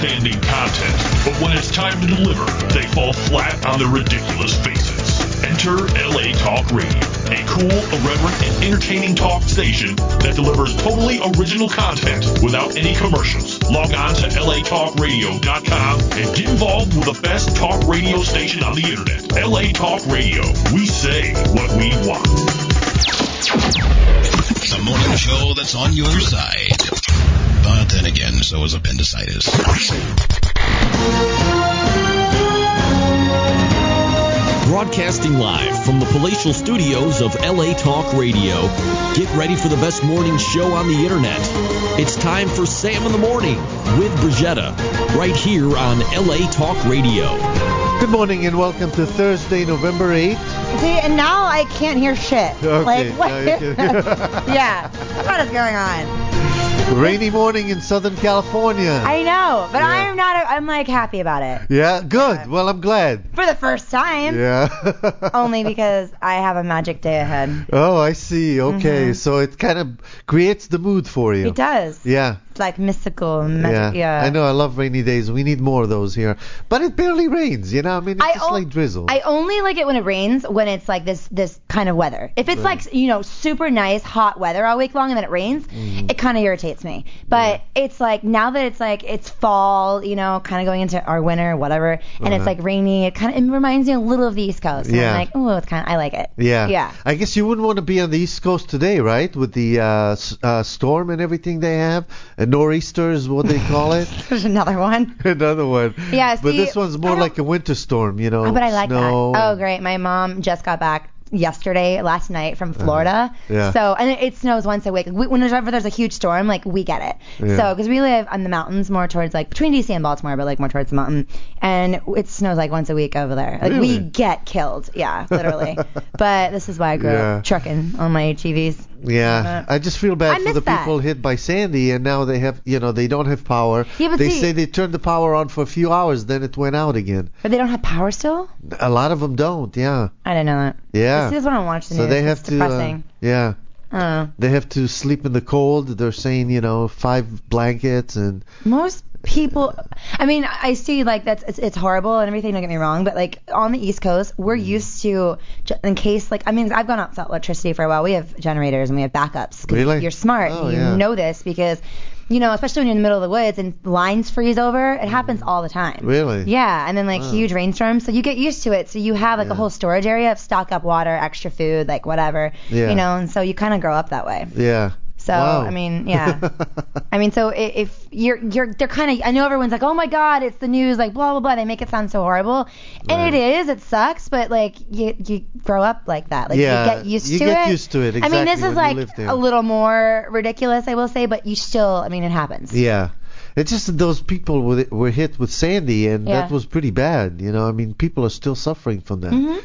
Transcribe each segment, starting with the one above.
outstanding content, but when it's time to deliver, they fall flat on their ridiculous faces. Enter LA Talk Radio, a cool, irreverent, and entertaining talk station that delivers totally original content without any commercials. Log on to latalkradio.com and get involved with the best talk radio station on the internet. LA Talk Radio. We say what we want. The morning show that's on your side. But then again, so is appendicitis. Broadcasting live from the palatial studios of LA Talk Radio. Get ready for the best morning show on the internet. It's time for Sam in the Morning with Brigetta, right here on LA Talk Radio. Good morning and welcome to Thursday, November 8th. See, and now I can't hear shit. Okay, like, what? Yeah. What is going on? Rainy morning in Southern California. I know, but Yeah. I'm like happy about it. Yeah, good. Well, I'm glad. For the first time. Yeah. Only because I have a magic day ahead. Oh, I see. Okay, Mm-hmm. so it kind of creates the mood for you. It does. Yeah. It's like mystical. Magic, yeah. I know. I love rainy days. We need more of those here. But it barely rains, you know? I mean, it's just like drizzle. I only like it when it rains, when it's like this kind of weather. If it's like, super nice, hot weather all week long and then it rains, it kind of irritates me. But it's like, now that it's like, it's fall, kind of going into our winter, whatever, and it's like rainy, it reminds me a little of the East Coast. And I'm like, oh, I like it. Yeah. Yeah. I guess you wouldn't want to be on the East Coast today, right? With the storm and everything they have. A nor'easter is what they call it. There's another one. Another one. Yeah, but see, this one's more like a winter storm, But I like snow that. Oh, great. My mom just got back last night from Florida. Yeah. So, and it snows once a week. Whenever there's a huge storm, we get it. Yeah. So, because we live on the mountains, more towards between DC and Baltimore, but more towards the mountain, and it snows once a week over there. Really? We get killed. Yeah, literally. But this is why I grew up trucking on my HEVs. Yeah, I just feel bad for the people hit by Sandy, and now they have, they don't have power. Yeah, but they say they turned the power on for a few hours, then it went out again. But they don't have power still? A lot of them don't, yeah. I didn't know that. Yeah. This is when I watch the news. So they have it's to, depressing. yeah. I don't know. They have to sleep in the cold. They're saying, 5 blankets and... Most people, I see it's horrible and everything, don't get me wrong, but on the East Coast, we're used to, in case I've gone out without electricity for a while. We have generators and we have backups. Really? You're smart. Oh, you know this because, especially when you're in the middle of the woods and lines freeze over, it happens all the time. Really? Yeah, and then huge rainstorms, so you get used to it. So you have a whole storage area of stock up water, extra food, whatever, and so you kind of grow up that way. Yeah. So, wow. Yeah. So if they're kind of, I know everyone's like, oh my God, it's the news, blah, blah, blah. They make it sound so horrible. And it sucks, but you grow up like that. You get used to it. You get used to it, exactly. This is a little more ridiculous, I will say, but you still, it happens. Yeah. It's just that those people were hit with Sandy, and that was pretty bad. People are still suffering from that. Mm-hmm.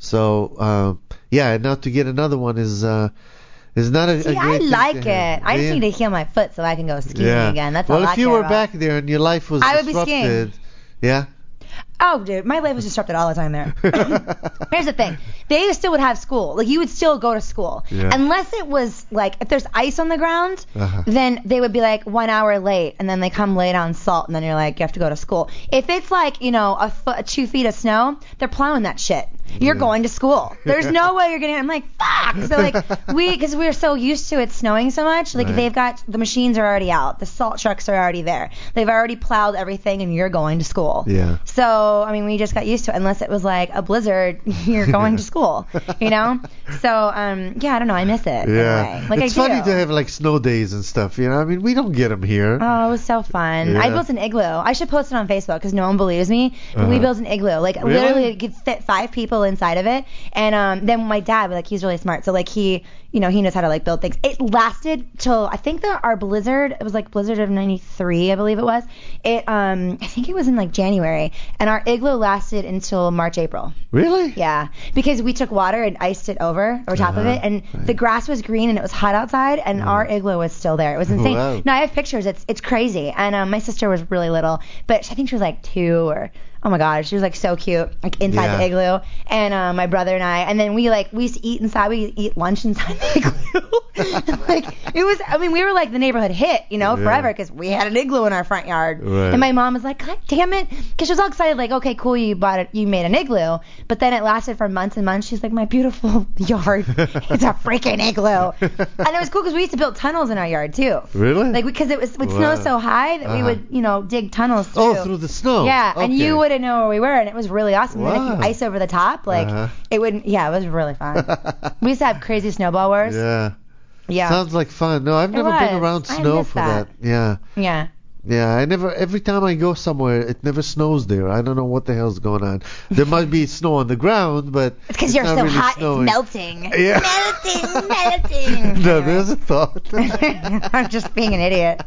So, and now to get another one is not a great I thing like to have. it. I just need to heal my foot so I can go skiing again. That's all I care about. Well, if you were back there and your life was I would be disrupted, skiing. Yeah. Oh, dude, my life was disrupted all the time there. Here's the thing. They still would have school. You would still go to school. Yeah. Unless it was, if there's ice on the ground, then they would be, 1 hour late, and then they come lay down salt, and then you're you have to go to school. If it's, 2 feet of snow, they're plowing that shit. You're going to school. There's no way you're getting. I'm fuck. So because we're so used to it snowing so much, they've got the machines are already out, the salt trucks are already there, they've already plowed everything, and you're going to school. Yeah. So we just got used to it. Unless it was a blizzard, you're going to school. So I don't know. I miss it. Yeah. Anyway. It's funny to have snow days and stuff. We don't get them here. Oh, it was so fun. I built an igloo. I should post it on Facebook because no one believes me. But we built an igloo. Literally, it could fit 5 people inside of it. And then my dad, he's really smart. So he knows how to build things. It lasted till I think our blizzard. It was blizzard of '93, I believe it was. I think it was in January, and our igloo lasted until March, April. Really? Yeah, because we took water and iced it over top of it, and the grass was green and it was hot outside, and our igloo was still there. It was insane. Wow. Now I have pictures. It's crazy. And my sister was really little, but I think she was 2 or. Oh my God, she was so cute, inside the igloo, and my brother and I, and then we used to eat inside. We eat lunch inside the igloo. Like, it was, I mean, we were like the neighborhood hit, forever, because we had an igloo in our front yard. Right. And my mom was like, God damn it. Because she was all excited, like, okay, cool, you made an igloo. But then it lasted for months and months. She's like, my beautiful yard, it's a freaking igloo. And it was cool because we used to build tunnels in our yard, too. Really? Like, because it would snow so high that we would, dig tunnels through. Oh, through the snow. Yeah, okay. and you wouldn't know where we were, and it was really awesome. Wow. And then if you ice over the top, like, it wouldn't, it was really fun. We used to have crazy snowball wars. Yeah. Yeah. Sounds like fun. No, I've never been around snow for that. Yeah. Yeah. Yeah, every time I go somewhere, it never snows there. I don't know what the hell's going on. There might be snow on the ground, but it's because you're so really hot, snowing. it's melting. Yeah. Melting. No, there's a thought. I'm just being an idiot.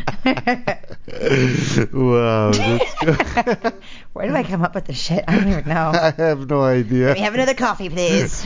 Wow, that's good. Where do I come up with this shit? I don't even know. I have no idea. Let me have another coffee, please.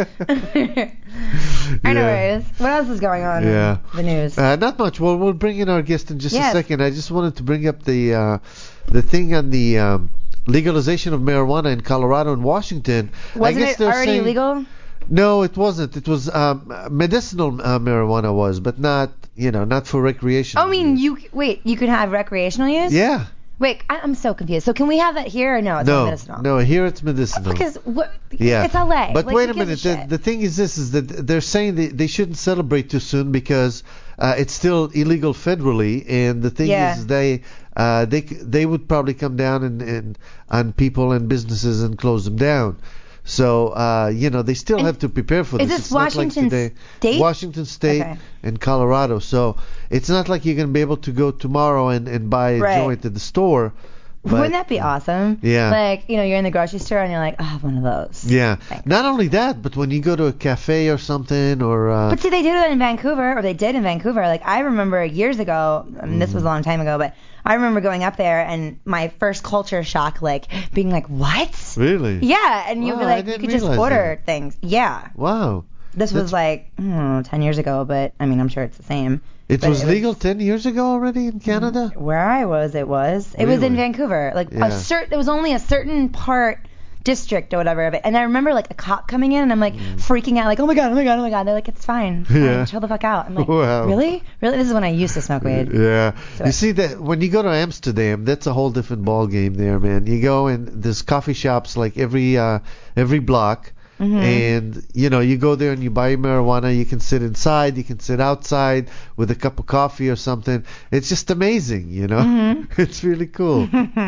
Anyways, what else is going on in the news? Not much. Well, we'll bring in our guest in just a second. I just wanted to bring up the thing on the legalization of marijuana in Colorado and Washington. Wasn't it already legal? No, it wasn't. It was medicinal marijuana was, but not for recreational. I mean, you could have recreational use? Yeah. Wait, I'm so confused. So can we have that here or no? It's not medicinal. No, here it's medicinal. Because it's LA. But wait a minute. The thing is this, is that they're saying they shouldn't celebrate too soon because it's still illegal federally, and the thing is they would probably come down on people and businesses and close them down. So, they still have to prepare for this. Is this it's Washington not like State? Washington State and Colorado. So it's not like you're going to be able to go tomorrow and buy a joint at the store. But, wouldn't that be awesome? Yeah. Like, you're in the grocery store and you're like, oh, one of those. Yeah. Thanks. Not only that, but when you go to a cafe or something or... But see, they do that in Vancouver, or they did in Vancouver. Like, I remember years ago, this was a long time ago, but I remember going up there and my first culture shock, like, being like, what? Really? Yeah, and you'd be like, you could just order things. Yeah. Wow. This was like, 10 years ago, but, I mean, I'm sure it's the same. It was legal 10 years ago already in Canada? Where I was, it was. It was in Vancouver. Like, there was only a certain district or whatever of it. And I remember, like, a cop coming in, and I'm, like, freaking out, like, oh, my God. They're like, it's fine. Chill the fuck out. I'm like, really? Really? This is when I used to smoke weed. Yeah. So you see, that when you go to Amsterdam, that's a whole different ball game there, man. You go and there's coffee shops, like, every block. Mm-hmm. And, you go there and you buy marijuana. You can sit inside. You can sit outside with a cup of coffee or something. It's just amazing, Mm-hmm. It's really cool.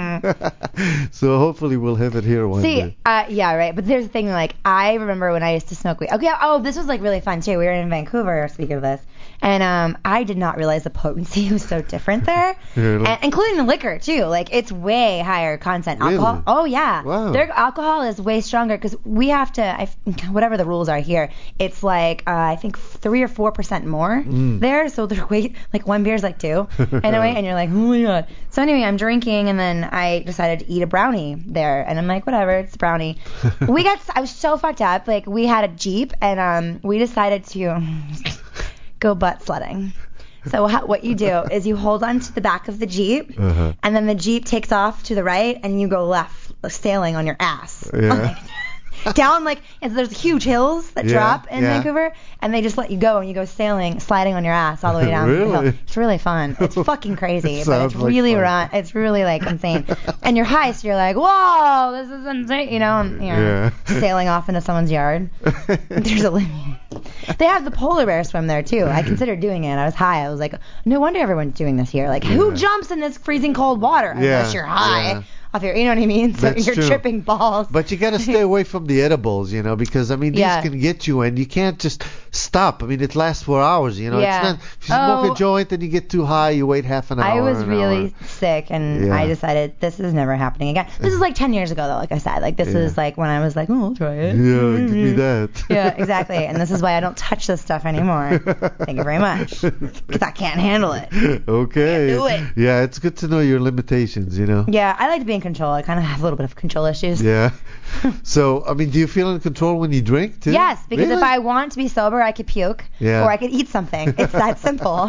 So hopefully we'll have it here one day. Yeah, right. But there's the thing, like, I remember when I used to smoke weed. Okay, this was, like, really fun, too. We were in Vancouver, speaking of this. And I did not realize the potency was so different there. Really? And, including the liquor, too. Like, it's way higher content. Alcohol. Really? Oh, yeah. Wow. Their alcohol is way stronger because we have to, whatever the rules are here, it's like, I think 3 or 4% more there. So they're like, one beer's like 2. Anyway, and you're like, oh, my God. So anyway, I'm drinking, and then I decided to eat a brownie there. And I'm like, whatever, it's a brownie. I was so fucked up. Like, we had a Jeep, and we decided to... go butt sledding. So what you do is you hold on to the back of the Jeep, and then the Jeep takes off to the right, and you go left, sailing on your ass. Yeah. Down, like, and there's huge hills that drop in Vancouver, and they just let you go, and you go sailing, sliding on your ass all the way down the hill. It's really fun. It's fucking crazy, but it's really it's really, like, insane. And you're high, so you're like, whoa, this is insane, and sailing off into someone's yard. There's they have the polar bear swim there, too. I considered doing it. I was high. I was like, no wonder everyone's doing this here. Like, who jumps in this freezing cold water unless you're high? Yeah. Off your, you know what I mean? So That's you're true. Tripping balls. But you got to stay away from the edibles, because, I mean, these can get you, and you can't just stop. I mean, it lasts for hours, It's not, if you smoke a joint and you get too high, you wait half an hour. I was really sick, and I decided this is never happening again. This is like 10 years ago, though, like I said. Like, this is like when I was like, oh, I'll try it. Yeah, give me that. Yeah, exactly. And this is why I don't touch this stuff anymore. Thank you very much. Because I can't handle it. Okay. Can't do it. Yeah, it's good to know your limitations, Yeah, I like to be in control. I kind of have a little bit of control issues. Yeah. So, I mean, do you feel in control when you drink, too? Yes, because if I want to be sober, I could puke. Yeah. Or I could eat something. It's that simple.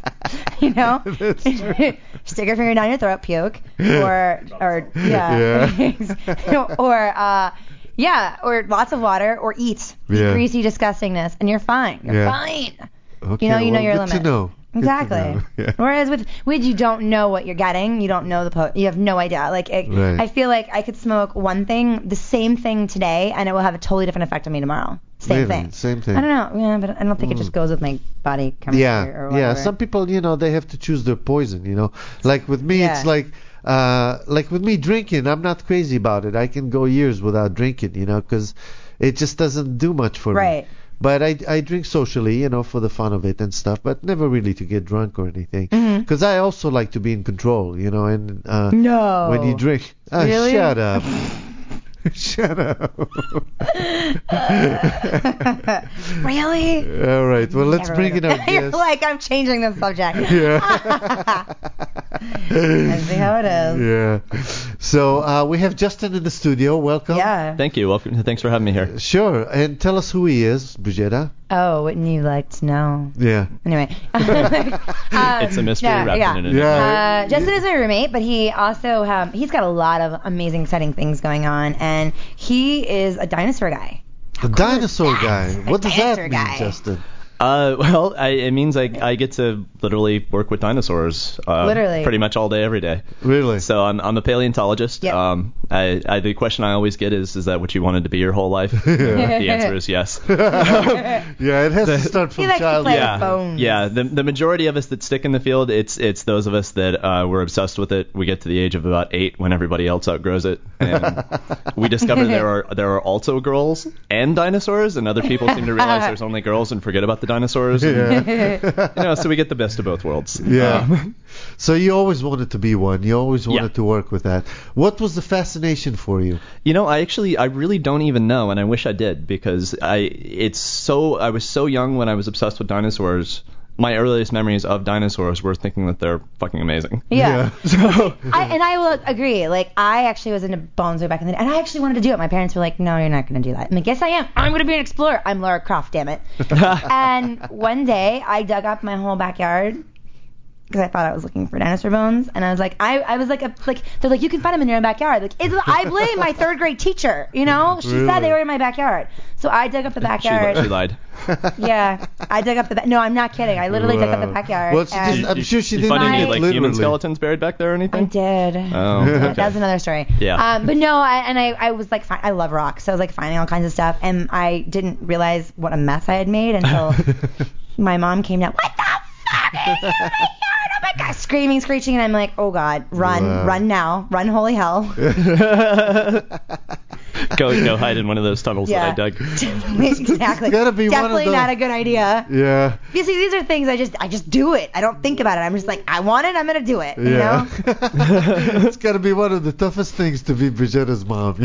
That's true. Stick your finger down your throat, puke. Or or lots of water, or eat. Yeah. Greasy disgustingness, and you're fine. You're fine. Okay, you know your good limit. to know. Exactly. Good to know. Yeah. Whereas with you don't know what you're getting. You don't know you have no idea. Like Right. I feel like I could smoke one thing, the same thing today, and it will have a totally different effect on me tomorrow. Same Really? thing. Same thing. I don't know. Yeah, but I don't think it just goes with my body chemistry or whatever. Yeah. Some people, they have to choose their poison. Like with me, it's like with me drinking, I'm not crazy about it. I can go years without drinking, because it just doesn't do much for me. Right. But I drink socially, for the fun of it and stuff, but never really to get drunk or anything. Because I also like to be in control, and No. when you drink, Really? Shut up. Shut up. Really? All right. Well, let's Never bring in our would've- You're guest. like, I'm changing the subject. Yeah. I see how it is. Yeah. So we have Justin in the studio. Welcome. Yeah. Thank you. Welcome. Thanks for having me here. Sure. And tell us who he is, Brigetta. Oh, wouldn't you like to know? Yeah. Anyway. It's a mystery wrapped in an Yeah. Justin is my roommate, but he also he's got a lot of amazing, exciting things going on, and he is a dinosaur guy. The dinosaur guy. What does that dinosaur mean, guy. Justin? Well, it means I get to literally work with dinosaurs. Literally. Pretty much all day, every day. Really? So I'm a paleontologist. Yep. The question I always get is that what you wanted to be your whole life? The answer is yes. Yeah, it has to start from He likes to childhood. play Yeah, with bones. yeah. The majority of us that stick in the field, it's those of us that we're obsessed with it. We get to the age of about 8 when everybody else outgrows it, and we discover there are also girls and dinosaurs, and other people seem to realize there's only girls and forget about the dinosaurs. Yeah. So we get the best of both worlds. Yeah. So you always wanted to be one. You always wanted Yeah. to work with that. What was the fascination for you? I really don't even know, and I wish I did, because I was so young when I was obsessed with dinosaurs. My earliest memories of dinosaurs were thinking that they're fucking amazing. Yeah. So I will agree. Like, I actually was into bones way back in the day, and I actually wanted to do it. My parents were like, no, you're not going to do that. I'm like, yes, I am. I'm going to be an explorer. I'm Lara Croft, damn it. And one day, I dug up my whole backyard because I thought I was looking for dinosaur bones, and I was like, I was like, they're like, you can find them in your own backyard. Like, I blame my 3rd grade teacher. She said they were in my backyard. So I dug up the backyard. she lied. Yeah, I dug up the. No, I'm not kidding. I literally dug up the backyard. Well, and I'm sure she You didn't find any do it human literally. skeletons buried back there or I anything? did. Oh, okay. That was another story. Yeah. But no, I was like, I love rocks, so I was like finding all kinds of stuff, and I didn't realize what a mess I had made until my mom came down. What the fuck is in my yard? Oh my god, screaming, screeching, and I'm like, oh god, run now, run, holy hell. Go hide in one of those tunnels that I dug. Exactly. Gotta be one of Definitely those- not a good idea. Yeah. You see, these are things I just do it. I don't think about it. I'm just like, I want it, I'm gonna do it. You Yeah. know? It's got to be one of the toughest things to be Brigitta's mom.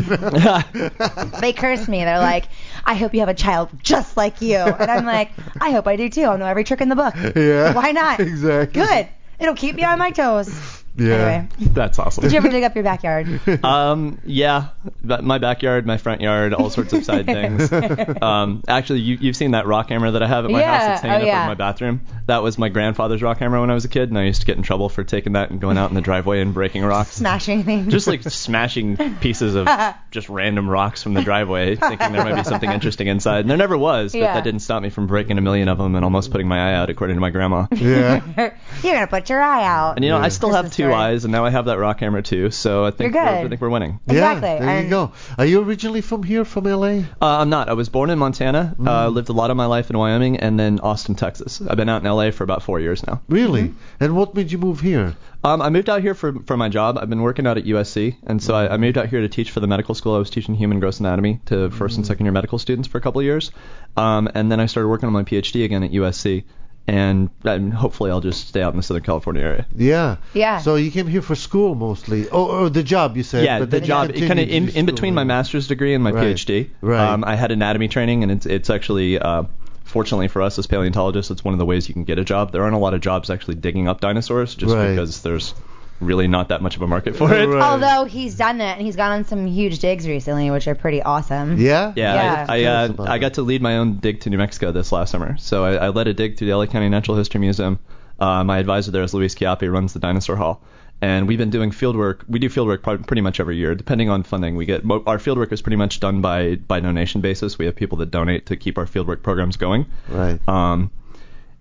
They curse me. They're like, I hope you have a child just like you. And I'm like, I hope I do too. I'll know every trick in the book. Yeah. Why not? Exactly. Good. It'll keep me on my toes. Yeah. Anyway, That's awesome. did you ever dig up your backyard? Yeah, my backyard, my front yard, all sorts of side things. Actually, you've seen that rock hammer that I have at my house that's hanging up in my bathroom. That was my grandfather's rock hammer when I was a kid, and I used to get in trouble for taking that and going out in the driveway and breaking rocks. Smashing things. Just like smashing pieces of just random rocks from the driveway, thinking there might be something interesting inside. And there never was, but Yeah. that didn't stop me from breaking a million of them and almost putting my eye out, according to my grandma. Yeah. You're gonna put your eye out. And I still This have is 2 great. eyes, and now I have that rock hammer too. So I think You're good. I think we're winning. Exactly. Yeah, there you And- go. Are you originally from here, from LA? I'm not. I was born in Montana, lived a lot of my life in Wyoming, and then Austin, Texas. I've been out in LA for about 4 years now. Really? And what made you move here? I moved out here for my job. I've been working out at USC, and so I moved out here to teach for the medical school. I was teaching human gross anatomy to first and second year medical students for a couple of years, and then I started working on my PhD again at USC. And hopefully I'll just stay out in the Southern California area. Yeah. Yeah. So you came here for school mostly. Oh, the job you said. Yeah, but the then you job, continued kind of to do in school, between my right? master's degree and my Right. PhD. Right. I had anatomy training, and it's actually, fortunately for us as paleontologists, it's one of the ways you can get a job. There aren't a lot of jobs actually digging up dinosaurs, just Right. because there's really not that much of a market for it. Right. Although he's done it, and he's gone on some huge digs recently, which are pretty awesome. Yeah? Yeah. I about I it. got to lead my own dig to New Mexico this last summer. So I led a dig through the LA County Natural History Museum. My advisor there is Luis Chiapi, runs the Dinosaur Hall. And we've been doing field work. We do field work pretty much every year, depending on funding. Our field work is pretty much done by donation basis. We have people that donate to keep our field work programs going. Right.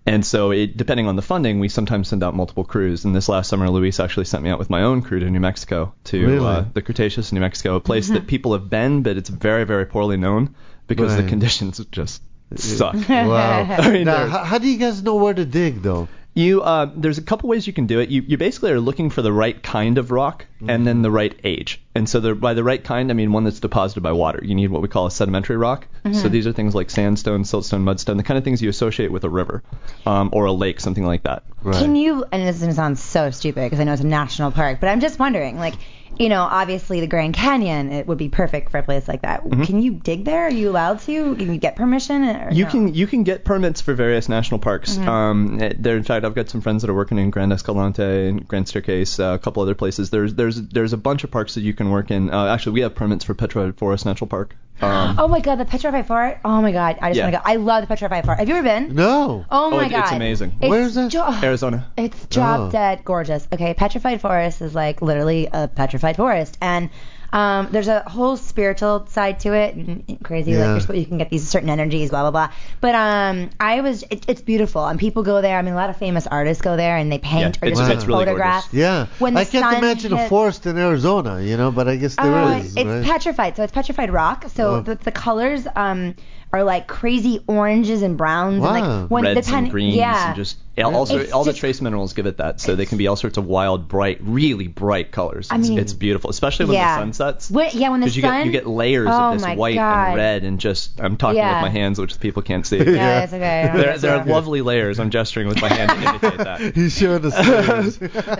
And so depending on the funding, we sometimes send out multiple crews. And this last summer, Luis actually sent me out with my own crew to New Mexico, to the Cretaceous, New Mexico, a place that people have been, but it's very, very poorly known because the conditions just suck. Wow. I mean, now, how do you guys know where to dig, though? There's a couple ways you can do it. You basically are looking for the right kind of rock and then the right age. And so by the right kind, I mean one that's deposited by water. You need what we call a sedimentary rock. So these are things like sandstone, siltstone, mudstone, the kind of things you associate with a river or a lake, something like that. Right. Can you, and this is going to sound so stupid because I know it's a national park, but I'm just wondering, like, you know, obviously the Grand Canyon, it would be perfect for a place like that. Can you dig there? Are you allowed to? Can you get permission? You can get permits for various national parks. In fact, I've got some friends that are working in Grand Escalante and Grand Staircase, a couple other places. There's a bunch of parks that you can work in. Actually, we have permits for Petrified Forest National Park. Oh my God, the Petrified Forest! Oh my God, I just want to go. I love the Petrified Forest. Have you ever been? No. Oh my God, it's amazing. Where is that? Arizona. It's drop dead gorgeous. Okay, Petrified Forest is like literally a petrified forest, and there's a whole spiritual side to it, and crazy like you can get these certain energies, blah blah blah. But it's beautiful, and people go there. I mean, a lot of famous artists go there, and they paint or just take really photographs. gorgeous. Yeah. When the I can't sun imagine a forest in Arizona, you know, but I guess there is. It's right? petrified, so it's petrified rock. So the colors are like crazy oranges and browns, and like when reds the and greens, and just all the just trace minerals give it that, so they can be all sorts of wild, bright, really bright colors. It's beautiful, especially when the sun sets. When the sun, you get layers of this white and red, and just I'm talking with my hands, which people can't see. Yeah, it's okay. There are lovely layers. I'm gesturing with my hand to indicate that. He's showing us.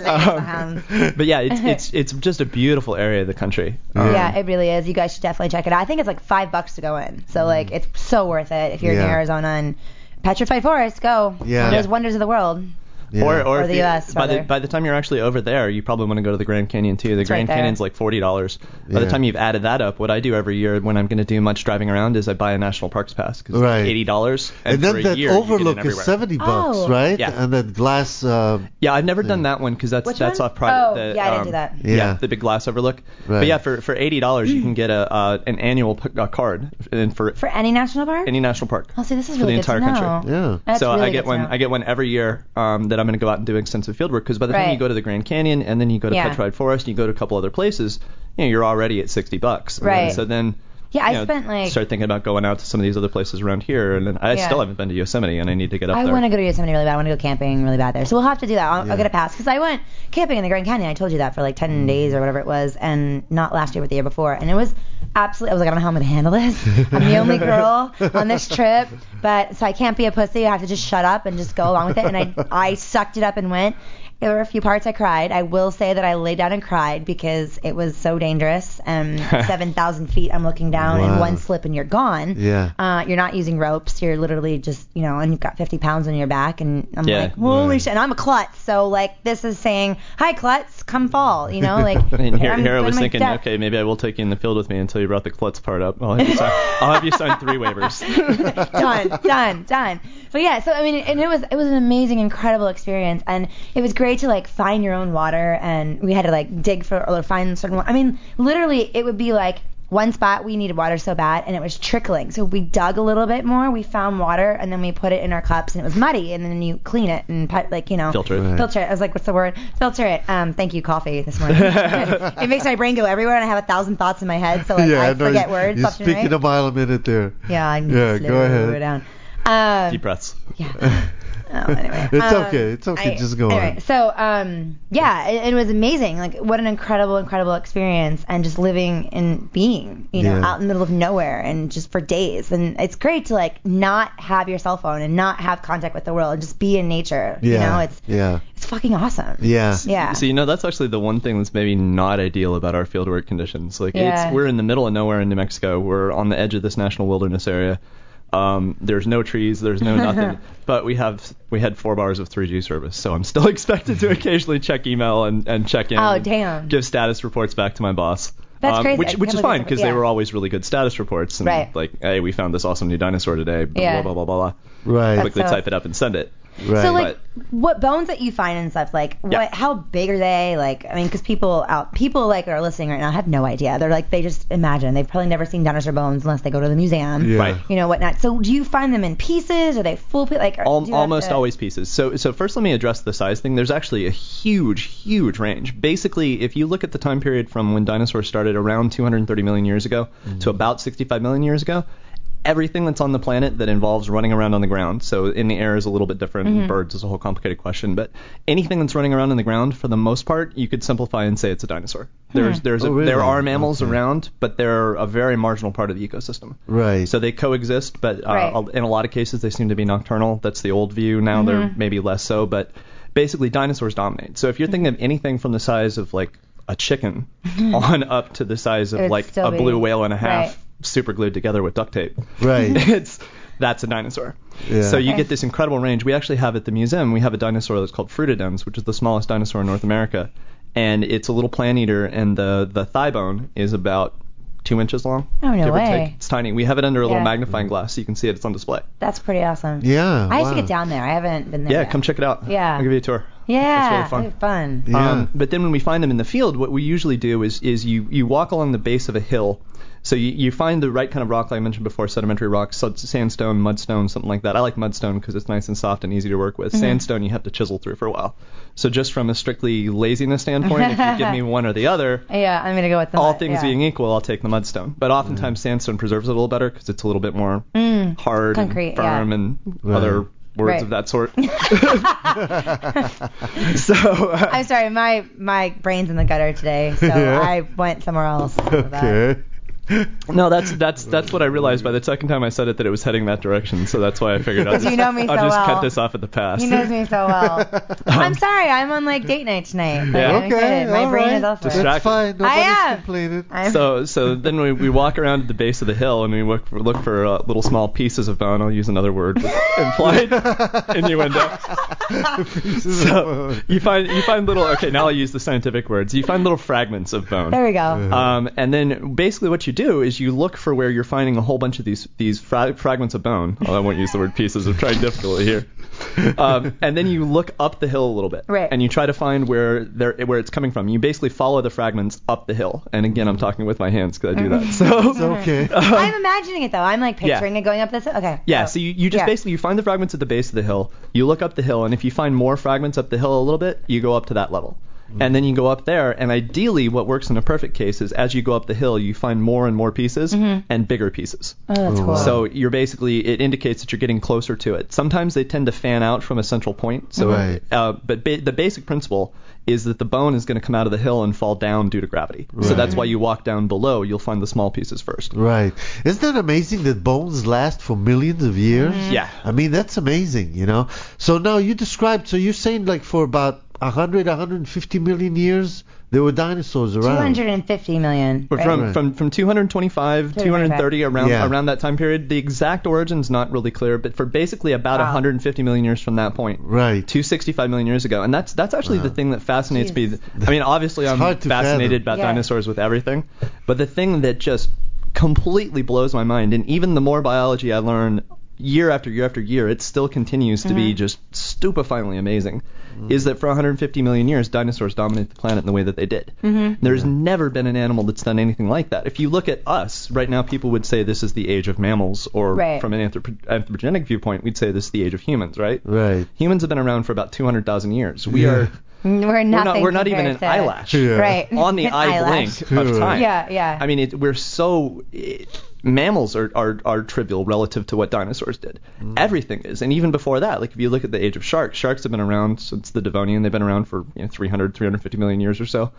But yeah, it's just a beautiful area of the country. Yeah, it really is. You guys should definitely check it out. I think it's like $5 to go in, so like it's so worth it if you're in Arizona. And Petrified Forest, go. Yeah. One of those wonders of the world. Yeah. Or the U.S. By the time you're actually over there, you probably want to go to the Grand Canyon too. The Grand Canyon's like $40. By the time you've added that up, what I do every year when I'm going to do much driving around is I buy a National Parks Pass because it's $80. And then that overlook is $70, right? Yeah. And that glass. Yeah, I've never done that one because that's off private. Oh, I didn't do that. Yeah, the big glass overlook. Right. But yeah, for $80 you can get an annual card and for any national park. Any national park. Oh, see, this is for really the entire good to know. country. Yeah. That's so really I get one. I get one every year that I'm going to go out and do extensive field work because by the time you go to the Grand Canyon and then you go to Petrified Forest and you go to a couple other places, you're already at $60. Right. And so then I spent start thinking about going out to some of these other places around here, and then I still haven't been to Yosemite, and I need to get up there. I want to go to Yosemite really bad. I want to go camping really bad there, so we'll have to do that. I'll get a pass because I went camping in the Grand Canyon. I told you that for like 10 days or whatever it was, and not last year but the year before, and it was absolutely. I was like, I don't know how I'm gonna handle this. I'm the only girl on this trip, but so I can't be a pussy. I have to just shut up and just go along with it, and I sucked it up and went. There were a few parts I cried. I will say that I laid down and cried because it was so dangerous. 7,000 feet, I'm looking down, and one slip and you're gone. Yeah. You're not using ropes. You're literally just, and you've got 50 pounds on your back, and I'm like, holy shit. And I'm a klutz, so like this is saying, hi klutz, come fall. Like. And here I was thinking, okay, maybe I will take you in the field with me until you brought the klutz part up. I'll have you sign 3 waivers. Done. But yeah, so I mean, and it was an amazing, incredible experience, and it was great to like find your own water, and we had to like dig for or find certain water. I mean, literally, it would be like one spot we needed water so bad, and it was trickling. So we dug a little bit more, we found water, and then we put it in our cups, and it was muddy, and then you clean it and filter it. Right. Filter it. I was like, what's the word? Filter it. Thank you, coffee this morning. It makes my brain go everywhere, and I have 1,000 thoughts in my head, so like I forget words. You're speaking a mile a minute there. Yeah, I'm go ahead. Down. Deep breaths. Yeah. Anyway. It's okay. Just go on. So, it was amazing. Like, what an incredible experience, and just living and being, out in the middle of nowhere, and just for days. And it's great to like not have your cell phone and not have contact with the world, and just be in nature. It's fucking awesome. Yeah. So that's actually the one thing that's maybe not ideal about our fieldwork conditions. Like, we're in the middle of nowhere in New Mexico. We're on the edge of this national wilderness area. There's no trees, there's no nothing, but we had 4 bars of 3G service, so I'm still expected to occasionally check email and check in. Oh, damn. Give status reports back to my boss. That's crazy. Which is fine because they were always really good status reports, and like, hey, we found this awesome new dinosaur today, blah blah blah blah blah. Right. Quickly type it up and send it. Right. So like, what bones that you find and stuff, like, how big are they? Like, I mean, because people like are listening right now have no idea. They're like, they just imagine. They've probably never seen dinosaur bones unless they go to the museum. Yeah. Right. You know, whatnot. So do you find them in pieces? Are they full? Like, almost always pieces. So first let me address the size thing. There's actually a huge range. Basically, if you look at the time period from when dinosaurs started around 230 million years ago to about 65 million years ago, everything that's on the planet that involves running around on the ground, so in the air is a little bit different, birds is a whole complicated question, but anything that's running around on the ground, for the most part, you could simplify and say it's a dinosaur. There are mammals around, but they're a very marginal part of the ecosystem. Right. So they coexist, but in a lot of cases they seem to be nocturnal. That's the old view. Now they're maybe less so, but basically dinosaurs dominate. So if you're thinking of anything from the size of like a chicken on up to the size of like a blue whale and a half, super glued together with duct tape. Right. That's a dinosaur. Yeah. So you get this incredible range. We actually have at the museum, we have a dinosaur that's called Fruitodens, which is the smallest dinosaur in North America. And it's a little plant eater, and the thigh bone is about 2 inches long. Oh, no give way. or take. It's tiny. We have it under a little magnifying glass so you can see it. It's on display. That's pretty awesome. Yeah. I have to get down there. I haven't been there yet. Come check it out. Yeah. I'll give you a tour. Yeah. It's really fun. Yeah. But then when we find them in the field, what we usually do is you walk along the base of a hill. So you find the right kind of rock, like I mentioned before, sedimentary rock, sandstone, mudstone, something like that. I like mudstone because it's nice and soft and easy to work with. Sandstone you have to chisel through for a while. So just from a strictly laziness standpoint, if you give me one or the other, I'm going to go with the all mud. things being equal, I'll take the mudstone. But oftentimes sandstone preserves it a little better because it's a little bit more hard concrete, and firm and other words of that sort. So I'm sorry, my brain's in the gutter today, so I went somewhere else. Okay. No, that's what I realized by the second time I said it, that it was heading that direction. So that's why I figured I'll you know me so I'll just well. cut this off at the pass. He knows me so well. I'm sorry, I'm on like date night tonight. Yeah. I'm excited. My brain is elsewhere. Distracted. That's fine. Nobody's I am. complaining. So then we walk around at the base of the hill and we look for little small pieces of bone. I'll use another word with implied innuendo. So you find little. Okay, now I'll use the scientific words. You find little fragments of bone. There we go. And then basically what you do is you look for where you're finding a whole bunch of these fragments of bone. I won't use the word pieces. I'm trying difficulty here. And then you look up the hill a little bit, right, and you try to find where it's coming from. You basically follow the fragments up the hill. And again, I'm talking with my hands because I do that. So It's okay. I'm imagining it though. I'm like picturing it going up this. Okay. Yeah. So you just basically you find the fragments at the base of the hill. You look up the hill, and if you find more fragments up the hill a little bit, you go up to that level. And then you go up there, and ideally what works in a perfect case is as you go up the hill, you find more and more pieces and bigger pieces. Oh, that's cool. So you're basically, it indicates that you're getting closer to it. Sometimes they tend to fan out from a central point. So, but the basic principle is that the bone is going to come out of the hill and fall down due to gravity. Right. So that's why you walk down below, you'll find the small pieces first. Right. Isn't that amazing that bones last for millions of years? Yeah. I mean, that's amazing, you know. So now you described, so you're saying like for about 150 million years, there were dinosaurs around. 250 million. Right? From 225, 230, around that time period. The exact origin's not really clear, but for basically about 150 million years from that point. Right. 265 million years ago. And that's actually the thing that fascinates me. I mean, obviously I'm fascinated about dinosaurs with everything, but the thing that just completely blows my mind, and even the more biology I learn year after year after year, it still continues to be just stupefyingly amazing, is that for 150 million years, dinosaurs dominated the planet in the way that they did. There's never been an animal that's done anything like that. If you look at us, right now people would say this is the age of mammals, or from an anthropogenic viewpoint, we'd say this is the age of humans, right? Right. Humans have been around for about 200,000 years. We're not even an eyelash on the eye blink of time. Yeah. I mean, we're so... mammals are trivial relative to what dinosaurs did. Everything is. And even before that, like if you look at the age of sharks have been around since the Devonian. They've been around for 350 million years or so.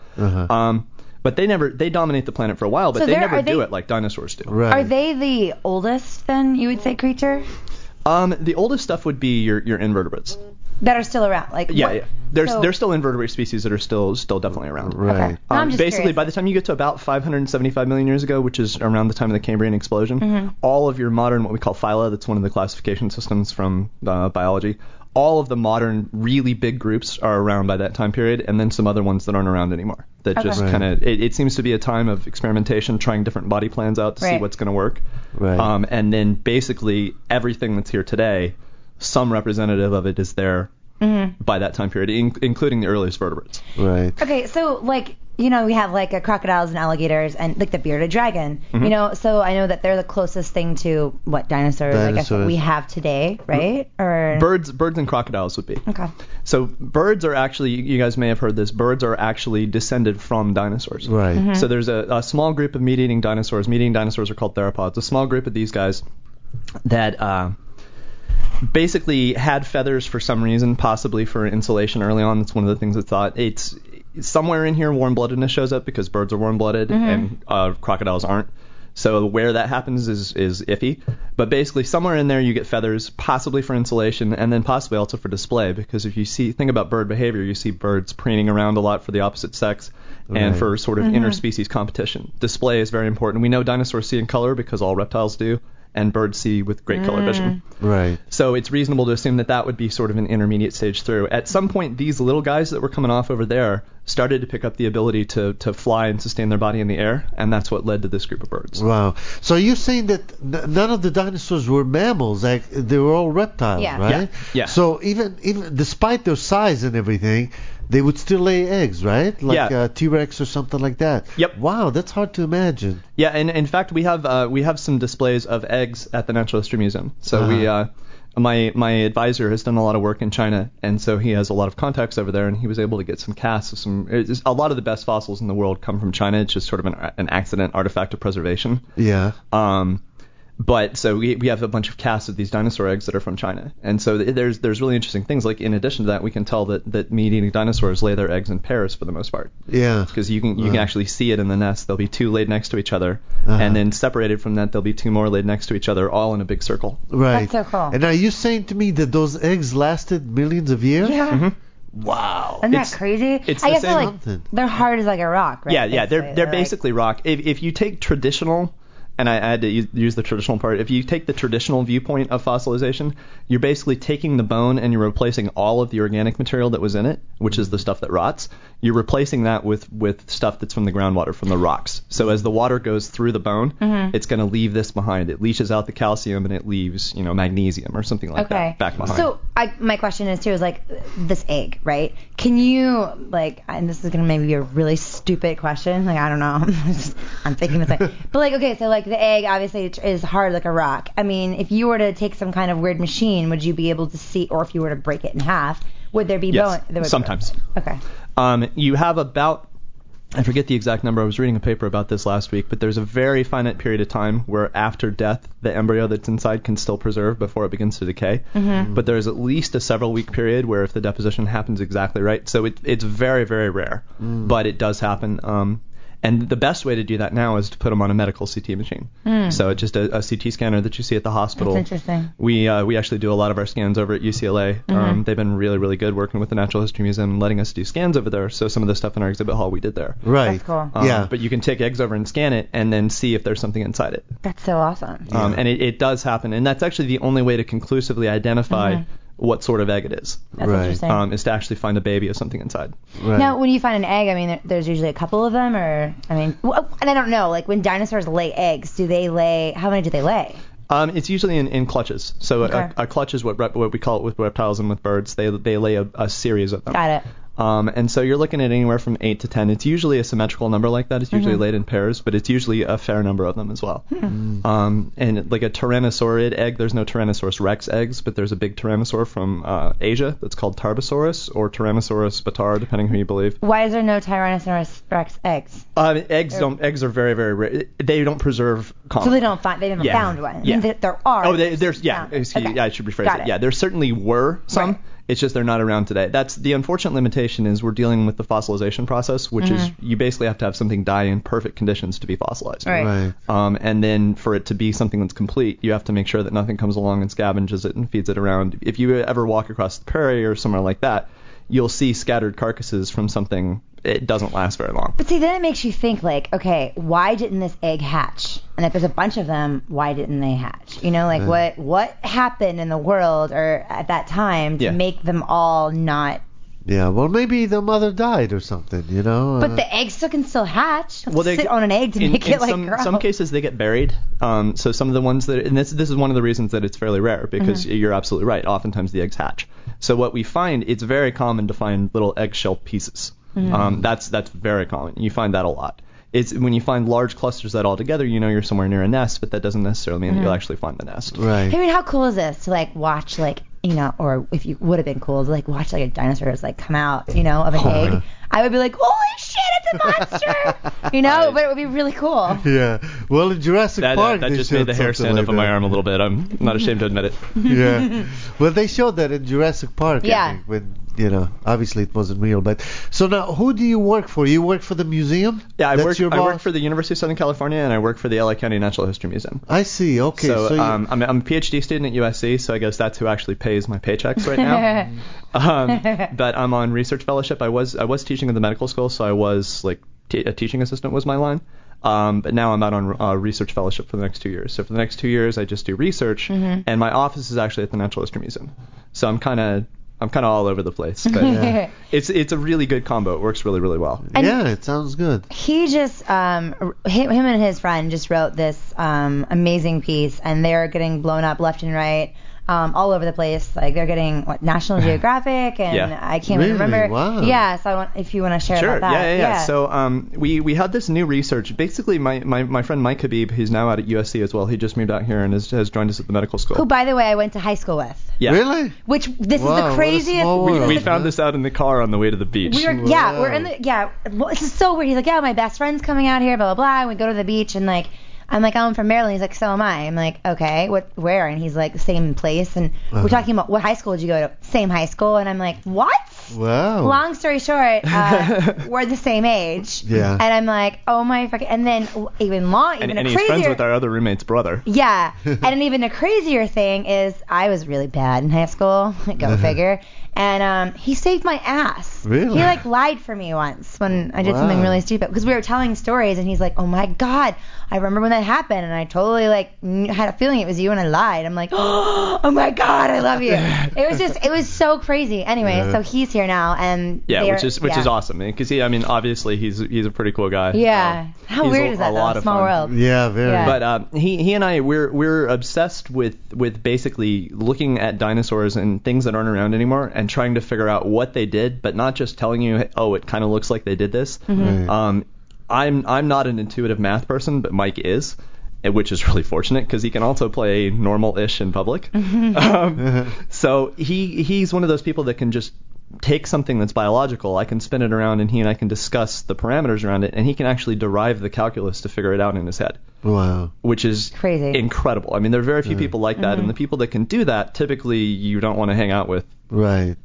But they dominate the planet for a while, but so they never do it like dinosaurs do. Right. Are they the oldest, then, you would say, creature? The oldest stuff would be your invertebrates. That are still around, like there's still invertebrate species that are still definitely around. Right. Okay. I'm just basically, curious. By the time you get to about 575 million years ago, which is around the time of the Cambrian explosion, all of your modern what we call phyla, that's one of the classification systems from biology. All of the modern really big groups are around by that time period, and then some other ones that aren't around anymore. That just kind of it seems to be a time of experimentation, trying different body plans out to see what's going to work. Right. And then basically everything that's here today some representative of it is there by that time period, including the earliest vertebrates. Right. Okay, so like, you know, we have like crocodiles and alligators and like the bearded dragon, you know, so I know that they're the closest thing to what dinosaurs I guess we have today, right? Or birds and crocodiles would be. Okay. So birds are actually, you guys may have heard this, birds are actually descended from dinosaurs. Right. So there's a small group of meat-eating dinosaurs. Meat-eating dinosaurs are called theropods. A small group of these guys that basically had feathers for some reason, possibly for insulation early on. That's one of the things that's thought. It's somewhere in here warm-bloodedness shows up because birds are warm-blooded and crocodiles aren't. So where that happens is iffy. But basically somewhere in there you get feathers, possibly for insulation, and then possibly also for display. Because if you think about bird behavior, you see birds preening around a lot for the opposite sex and for sort of interspecies competition. Display is very important. We know dinosaurs see in color because all reptiles do, and birds see with great color vision. Right. So it's reasonable to assume that would be sort of an intermediate stage through. At some point, these little guys that were coming off over there started to pick up the ability to fly and sustain their body in the air, and that's what led to this group of birds. Wow. So you're saying that none of the dinosaurs were mammals, like they were all reptiles, right? Yeah. So even despite their size and everything, they would still lay eggs, right? Like a T-Rex or something like that. Yep. Wow, that's hard to imagine. Yeah, and in fact, we have some displays of eggs at the Natural History Museum. So my advisor has done a lot of work in China, and so he has a lot of contacts over there, and he was able to get some casts of a lot of the best fossils in the world come from China. It's just sort of an accident artifact of preservation. Yeah. But so we have a bunch of casts of these dinosaur eggs that are from China, and so there's really interesting things. Like in addition to that, we can tell that meat-eating dinosaurs lay their eggs in pairs for the most part. Yeah. Because you can actually see it in the nest. There'll be two laid next to each other, and then separated from that, there'll be two more laid next to each other, all in a big circle. Right. That's so cool. And are you saying to me that those eggs lasted millions of years? Yeah. Wow. Isn't that crazy? It's I the guess same. they're hard as like a rock, right? Yeah, they're basically rock. If you take traditional, and I had to use the traditional part, if you take the traditional viewpoint of fossilization, you're basically taking the bone and you're replacing all of the organic material that was in it, which is the stuff that rots. You're replacing that with stuff that's from the groundwater, from the rocks. So as the water goes through the bone, it's going to leave this behind. It leaches out the calcium and it leaves, magnesium or something like that back behind. So my question is too, is like this egg, right? Can you and this is going to maybe be a really stupid question, I don't know, I'm thinking this but okay, so the egg obviously is hard like a rock. I mean, if you were to take some kind of weird machine, would you be able to see, or if you were to break it in half, would there be bone? Yes, sometimes. Okay. You have about, I forget the exact number, I was reading a paper about this last week, but there's a very finite period of time where after death, the embryo that's inside can still preserve before it begins to decay. But there's at least a several week period where if the deposition happens exactly right, so it's very, very rare, but it does happen. And the best way to do that now is to put them on a medical CT machine. So it's just a CT scanner that you see at the hospital. That's interesting. We actually do a lot of our scans over at UCLA. They've been really, really good working with the Natural History Museum and letting us do scans over there. So some of the stuff in our exhibit hall we did there. Right. That's cool. Yeah. But you can take eggs over and scan it and then see if there's something inside it. That's so awesome. And it does happen. And that's actually the only way to conclusively identify what sort of egg it is. That's interesting. Is to actually find a baby of something inside. Right. Now, when you find an egg, I mean, there's usually a couple of them, or, and I don't know, when dinosaurs lay eggs, how many do they lay? It's usually in clutches. So a clutch is what we call it with reptiles and with birds. They lay a series of them. Got it. And so you're looking at anywhere from 8 to 10. It's usually a symmetrical number like that. It's usually laid in pairs, but it's usually a fair number of them as well. And like a Tyrannosaurid egg, there's no Tyrannosaurus rex eggs, but there's a big Tyrannosaur from Asia that's called Tarbosaurus or Tyrannosaurus batar, depending who you believe. Why is there no Tyrannosaurus rex eggs? Eggs are very, very rare. They don't preserve common. So they never found one. Yeah. I mean, there are. Oh, there's yeah. Excuse me, I should rephrase it. Yeah, there certainly were some. Right. It's just they're not around today. That's the unfortunate limitation is we're dealing with the fossilization process, which is you basically have to have something die in perfect conditions to be fossilized. Right. And then for it to be something that's complete, you have to make sure that nothing comes along and scavenges it and feeds it around. If you ever walk across the prairie or somewhere like that, you'll see scattered carcasses from something. It doesn't last very long. But see, then it makes you think okay, why didn't this egg hatch? And if there's a bunch of them, why didn't they hatch? What happened in the world or at that time to make them all not Yeah, well, maybe the mother died or something, you know. But the eggs can still hatch. Well, they sit on an egg to make it grow. Some cases they get buried. So some of the ones that, and this is one of the reasons that it's fairly rare, because you're absolutely right. Oftentimes the eggs hatch. So what we find, it's very common to find little eggshell pieces. That's very common. You find that a lot. It's when you find large clusters that all together, you know you're somewhere near a nest, but that doesn't necessarily mean that you'll actually find the nest. Right. I mean, how cool is this to watch or if you would have been cool to watch a dinosaur just come out, of an egg. I would be like, holy shit, it's a monster, but it would be really cool. Yeah. Well, in Jurassic Park, that just made the hair stand up on my arm a little bit. I'm not ashamed to admit it. Yeah. Well, they showed that in Jurassic Park. Yeah. I think, when obviously it wasn't real. But so now, who do you work for? You work for the museum? Yeah, I work for the University of Southern California, and I work for the LA County Natural History Museum. I see. Okay. So I'm a PhD student at USC, so I guess that's who actually pays my paychecks right now. But I'm on research fellowship. I was teaching at the medical school, so I was a teaching assistant was my line. But now I'm out on research fellowship for the next 2 years. So for the next 2 years, I just do research, and my office is actually at the Natural History Museum. So I'm kind of all over the place. But it's a really good combo. It works really, really well. And it sounds good. He just him and his friend just wrote this amazing piece, and they're getting blown up left and right. All over the place. They're getting National Geographic, and I can't even remember. Wow. Yeah, so if you want to share about that. Yeah. So we had this new research. Basically, my friend Mike Habib, who's now out at USC as well, he just moved out here and has joined us at the medical school. Who, by the way, I went to high school with. Yeah. Really? Which this is the craziest. We found this out in the car on the way to the beach. We're in the this is so weird. He's like, my best friend's coming out here, blah blah blah. And we go to the beach, and I'm like, I'm from Maryland. He's like, so am I. I'm like, okay, where? And he's like, same place. And we're talking about what high school did you go to? Same high school. And I'm like, what? Wow. Long story short, we're the same age. Yeah. And I'm like, oh my fucking. And then even he's friends with our other roommate's brother. Yeah. And even a crazier thing is, I was really bad in high school. Go figure. And he saved my ass. Really? He lied for me once when I did something really stupid, because we were telling stories, and he's like, oh my god, I remember when that happened, and I totally had a feeling it was you, and I lied. I'm like, oh my god, I love you. It was so crazy. Anyway, so he's here now, and which is awesome, because obviously he's a pretty cool guy. Yeah. How weird is that though? Small world. Yeah, very. Yeah. But he and I we're obsessed with basically looking at dinosaurs and things that aren't around anymore, and trying to figure out what they did, but not just telling you, oh, it kind of looks like they did this. Right. I'm not an intuitive math person, but Mike is, which is really fortunate, because he can also play normal-ish in public. So he's one of those people that can just take something that's biological, I can spin it around, and he and I can discuss the parameters around it, and he can actually derive the calculus to figure it out in his head. Wow. Which is crazy. Incredible. There are very few people like that, and the people that can do that, typically you don't want to hang out with. Right.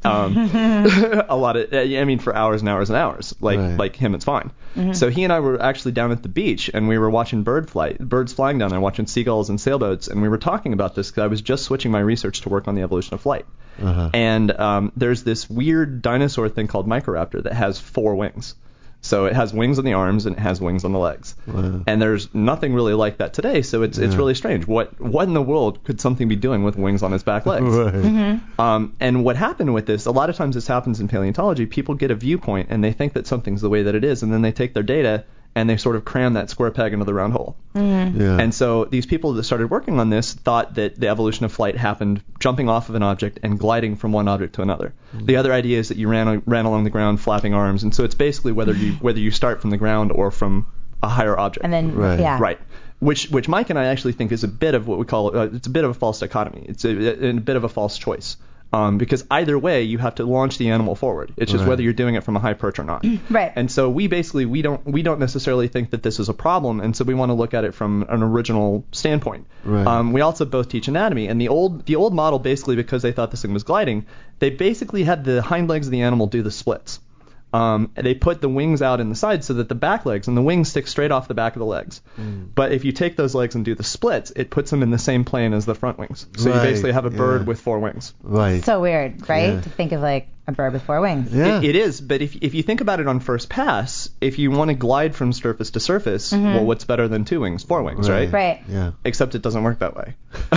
A lot of, for hours and hours and hours. Like him, it's fine. So he and I were actually down at the beach, and we were watching birds flying down there, watching seagulls and sailboats, and we were talking about this because I was just switching my research to work on the evolution of flight. And there's this weird dinosaur thing called Microraptor that has 4 wings. So it has wings on the arms and it has wings on the legs. Wow. And there's nothing really like that today, so it's really strange. What in the world could something be doing with wings on its back legs? Right. And what happened with this, a lot of times this happens in paleontology, people get a viewpoint and they think that something's the way that it is, and then they take their data and they sort of cram that square peg into the round hole. Yeah. And so these people that started working on this thought that the evolution of flight happened jumping off of an object and gliding from one object to another. The other idea is that you ran along the ground flapping arms, and so it's basically whether you start from the ground or from a higher object. And then, Right. Which Mike and I actually think is a bit of what we call it's a bit of a false dichotomy. It's a bit of a false choice. Because either way, you have to launch the animal forward. It's just whether you're doing it from a high perch or not. Right. And so we don't necessarily think that this is a problem, and so we want to look at it from an original standpoint. Right. We also both teach anatomy, and the old model, basically because they thought this thing was gliding, they basically had the hind legs of the animal do the splits. They put the wings out in the side so that the back legs and the wings stick straight off the back of the legs. But if you take those legs and do the splits, it puts them in the same plane as the front wings. So you basically have a bird with 4 wings. Right. So weird, right? Yeah. To think of a bird with 4 wings. Yeah. It is, but if you think about it on first pass, if you want to glide from surface to surface, well, what's better than 2 wings? 4 wings, right? Right. Yeah. Except it doesn't work that way.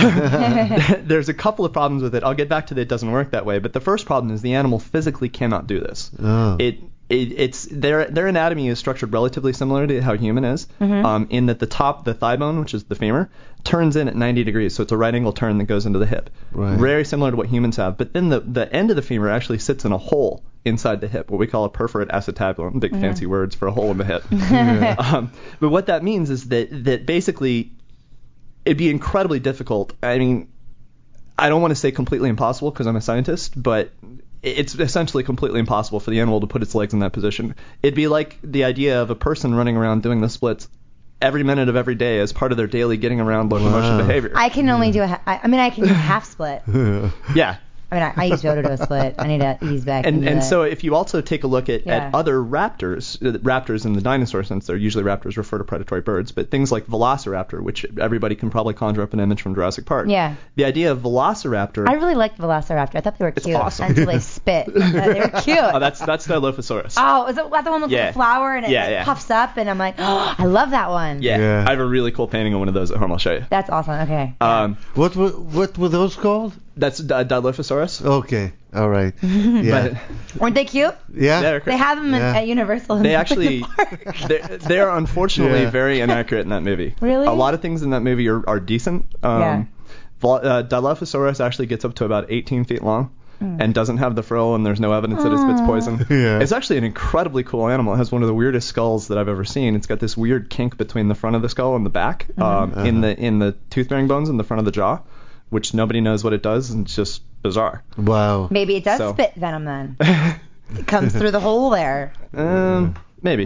There's a couple of problems with it. I'll get back to that. It doesn't work that way. But the first problem is the animal physically cannot do this. Oh. It's their anatomy is structured relatively similar to how human is, in that the thigh bone, which is the femur, turns in at 90 degrees, so it's a right angle turn that goes into the hip. Right. Very similar to what humans have, but then the end of the femur actually sits in a hole inside the hip, what we call a perforate acetabulum, big fancy words for a hole in the hip. But what that means is that basically it'd be incredibly difficult. I mean, I don't want to say completely impossible because I'm a scientist, but it's essentially completely impossible for the animal to put its legs in that position. It'd be like the idea of a person running around doing the splits every minute of every day as part of their daily getting around locomotion behavior. I can only do I can do a half split. Yeah. I mean, I used to be able to do a split. I need to ease back. And so if you also take a look at other raptors in the dinosaur sense, they're usually raptors refer to predatory birds, but things like Velociraptor, which everybody can probably conjure up an image from Jurassic Park. Yeah. The idea of Velociraptor. I really liked Velociraptor. I thought they were cute. It's awesome. Until they spit. They were cute. Oh, that's Dilophosaurus. Oh, is that the one with the flower and it puffs up? And I'm like, oh, I love that one. Yeah. I have a really cool painting of one of those at home. I'll show you. That's awesome. Okay. What were those called? That's Dilophosaurus. Okay. All right. Yeah. Weren't they cute? Yeah. They have them at Universal. They actually, they're unfortunately very inaccurate in that movie. Really? A lot of things in that movie are decent. Dilophosaurus actually gets up to about 18 feet long and doesn't have the frill, and there's no evidence that it spits poison. Yeah. It's actually an incredibly cool animal. It has one of the weirdest skulls that I've ever seen. It's got this weird kink between the front of the skull and the back, in the tooth-bearing bones in the front of the jaw, which nobody knows what it does, and it's just bizarre. Wow. Maybe it does spit venom then. It comes through the hole there. Maybe.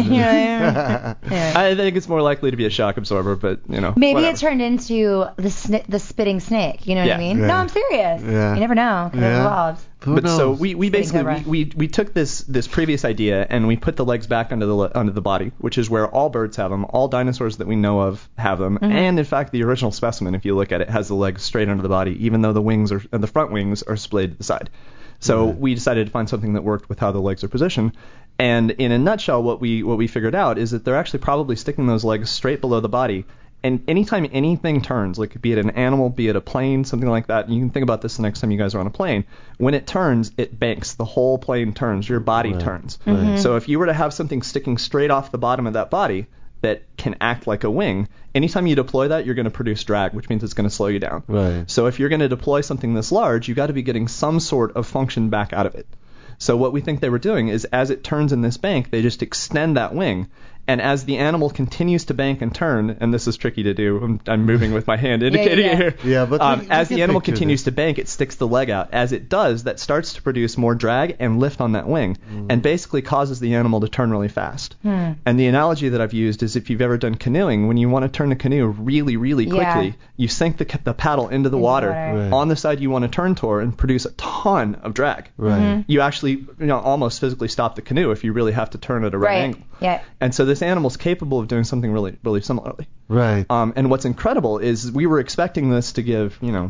I think it's more likely to be a shock absorber, but Maybe whatever. it turned into the spitting snake. You know what I mean? Yeah. No, I'm serious. Yeah. You never know. It evolves. But so we basically we took this previous idea and we put the legs back under the body, which is where all birds have them, all dinosaurs that we know of have them, and in fact the original specimen, if you look at it, has the legs straight under the body, even though the front wings are splayed to the side. So we decided to find something that worked with how the legs are positioned. And in a nutshell, what we figured out is that they're actually probably sticking those legs straight below the body. And anytime anything turns, like be it an animal, be it a plane, something like that, and you can think about this the next time you guys are on a plane, when it turns, it banks. The whole plane turns. Your body turns. So if you were to have something sticking straight off the bottom of that body that can act like a wing, anytime you deploy that, you're going to produce drag, which means it's going to slow you down. Right. So if you're going to deploy something this large, you got to be getting some sort of function back out of it. So what we think they were doing is as it turns in this bank, they just extend that wing. And as the animal continues to bank and turn, and this is tricky to do, I'm moving with my hand indicating it here. Yeah, but as the animal continues to bank, it sticks the leg out. As it does, that starts to produce more drag and lift on that wing, and basically causes the animal to turn really fast. And the analogy that I've used is if you've ever done canoeing, when you want to turn a canoe really, really quickly, you sink the paddle into the water on the side you want to turn toward and produce a ton of drag. You actually almost physically stop the canoe if you really have to turn at a right angle. And so this animal's capable of doing something really, really similarly. Right. And what's incredible is we were expecting this to give, 10,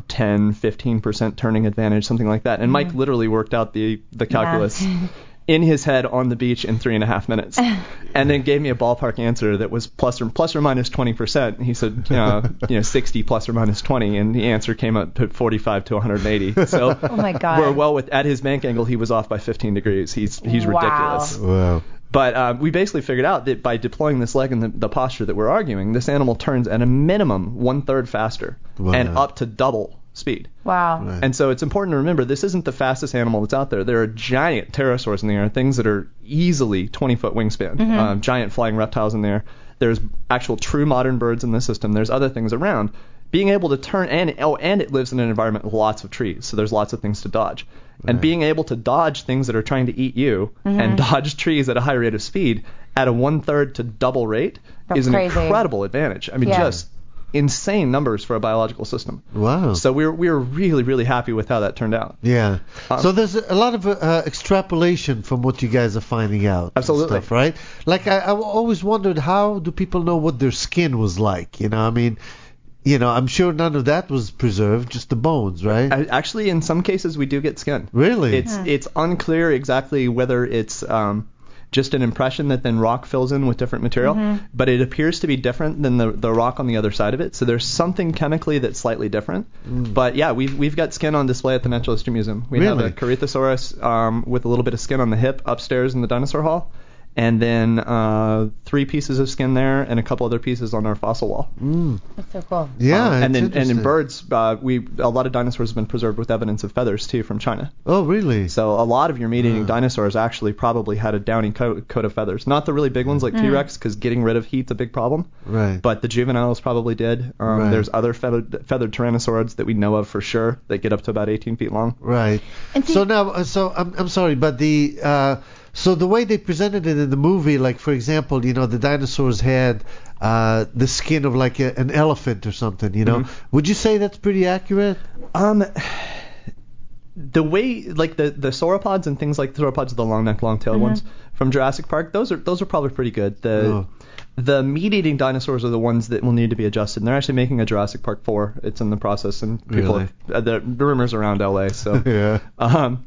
15% turning advantage, something like that. And Mike literally worked out the calculus in his head on the beach in 3.5 minutes, and then gave me a ballpark answer that was plus or minus 20%. He said, 60 plus or minus 20, and the answer came up to 45 to 180. So oh my God. we're at his bank angle, he was off by 15 degrees. He's ridiculous. Wow. But we basically figured out that by deploying this leg in the posture that we're arguing, this animal turns at a minimum 1/3 faster and up to double speed. Wow. Right. And so it's important to remember this isn't the fastest animal that's out there. There are giant pterosaurs in the air, things that are easily 20-foot wingspan, giant flying reptiles in there. There's actual true modern birds in the system. There's other things around. Being able to turn, and it lives in an environment with lots of trees, so there's lots of things to dodge. And being able to dodge things that are trying to eat you and dodge trees at a high rate of speed at a 1/3 to double rate is an incredible advantage. I mean, just insane numbers for a biological system. Wow. So we were really, really happy with how that turned out. Yeah. So there's a lot of extrapolation from what you guys are finding out. Absolutely. And stuff, right? Like I always wondered, how do people know what their skin was like? I mean, I'm sure none of that was preserved, just the bones, right? Actually, in some cases, we do get skin. Really? It's unclear exactly whether it's just an impression that then rock fills in with different material, but it appears to be different than the rock on the other side of it. So there's something chemically that's slightly different. But yeah, we've got skin on display at the Natural History Museum. We have a Corythosaurus with a little bit of skin on the hip upstairs in the dinosaur hall. And then 3 pieces of skin there, and a couple other pieces on our fossil wall. That's so cool. Yeah, and in birds, a lot of dinosaurs have been preserved with evidence of feathers too from China. Oh, really? So a lot of your meat-eating dinosaurs actually probably had a downy coat of feathers. Not the really big ones like T-Rex, because getting rid of heat's a big problem. Right. But the juveniles probably did. Right. There's other feathered tyrannosaurids that we know of for sure that get up to about 18 feet long. Right. And so now, I'm sorry, but so the way they presented it in the movie, like for example, the dinosaurs had the skin of like an elephant or something, Would you say that's pretty accurate? The way, like the sauropods and things like the sauropods, the long neck, long tailed ones from Jurassic Park, those are probably pretty good. The meat-eating dinosaurs are the ones that will need to be adjusted. And they're actually making a Jurassic Park 4. It's in the process, and people the rumors around LA. So yeah.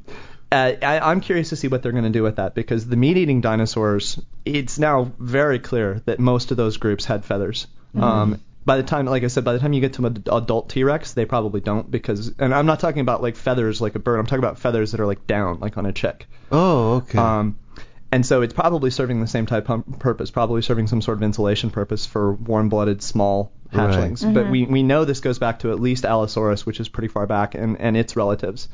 I'm curious to see what they're going to do with that, because the meat-eating dinosaurs, it's now very clear that most of those groups had feathers. By the time you get to an adult T-Rex, they probably don't, and I'm not talking about like feathers like a bird. I'm talking about feathers that are like down, like on a chick. Oh, okay. And so it's probably serving the same type of purpose, probably serving some sort of insulation purpose for warm-blooded small hatchlings. Right. But we know this goes back to at least Allosaurus, which is pretty far back, and its relatives.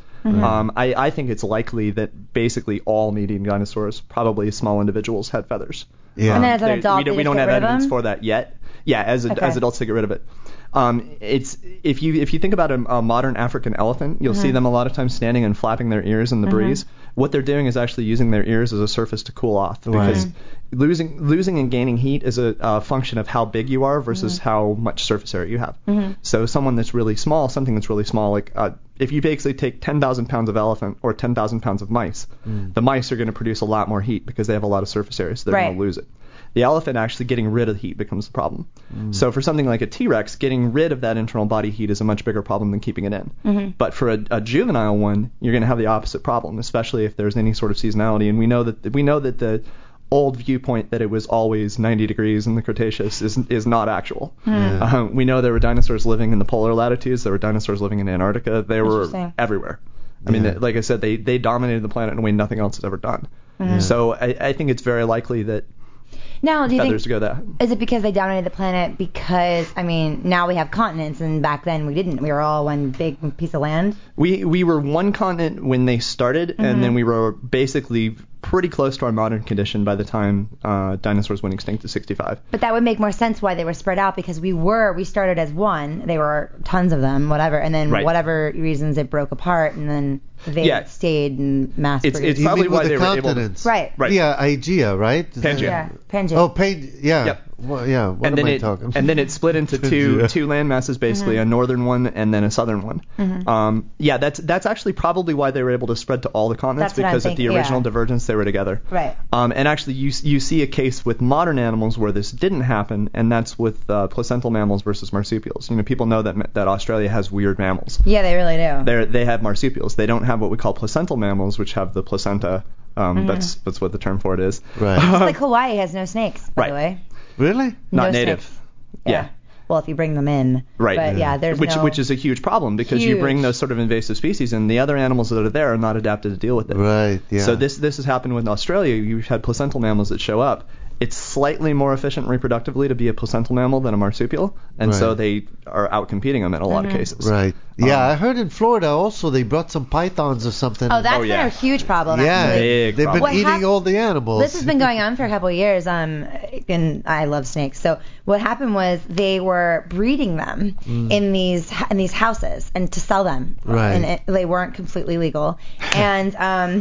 I think it's likely that basically all meat-eating dinosaurs, probably small individuals, had feathers. Yeah. And then as an adult, we don't have evidence for that yet. Yeah, as adults to get rid of it. It's if you think about a modern African elephant, you'll see them a lot of times standing and flapping their ears in the breeze. What they're doing is actually using their ears as a surface to cool off, because losing and gaining heat is a function of how big you are versus how much surface area you have. So something that's really small, like if you basically take 10,000 pounds of elephant or 10,000 pounds of mice, the mice are going to produce a lot more heat because they have a lot of surface area, so they're going to lose it. The elephant actually getting rid of the heat becomes the problem. So for something like a T-Rex, getting rid of that internal body heat is a much bigger problem than keeping it in. But for a juvenile one, you're going to have the opposite problem, especially if there's any sort of seasonality. And we know that the old viewpoint that it was always 90 degrees in the Cretaceous is not actual. We know there were dinosaurs living in the polar latitudes. There were dinosaurs living in Antarctica. They were everywhere. I mean, like I said, they dominated the planet in a way nothing else has ever done. So I think it's very likely that now, do you feathers think, go that. Is it because they dominated the planet because, now we have continents, and back then we didn't. We were all one big piece of land? We were one continent when they started, and then we were basically pretty close to our modern condition by the time dinosaurs went extinct at 65. But that would make more sense why they were spread out, because we started as one. There were tons of them, whatever, and then whatever reasons it broke apart, and then they stayed in mass production. It's probably why they were able to... Right. Yeah, Aegea, right? Pangea. Yeah, Pangea. Oh, yeah. Yep. Well, yeah, what am I talking? And then it split into two land masses, basically, a northern one and then a southern one. That's actually probably why they were able to spread to all the continents, because at the original divergence they were together. Right. And actually you see a case with modern animals where this didn't happen, and that's with placental mammals versus marsupials. People know that Australia has weird mammals. Yeah, they really do. They have marsupials. They don't have what we call placental mammals, which have the placenta. That's what the term for it is. Right. Just like Hawaii has no snakes, by the way. Really? Not native. Snakes. Yeah. Well, if you bring them in. Right. But there's which is a huge problem, because you bring those sort of invasive species and the other animals that are there are not adapted to deal with it. Right. Yeah. So this has happened with Australia. You've had placental mammals that show up. It's slightly more efficient reproductively to be a placental mammal than a marsupial, and so they are out competing them in a lot of cases. Right. Yeah, I heard in Florida also they brought some pythons or something. Oh, that's been a huge problem. Yeah, actually. they've been eating all the animals. This has been going on for a couple of years. And I love snakes. So what happened was they were breeding them in these houses and to sell them. Right. And they weren't completely legal. And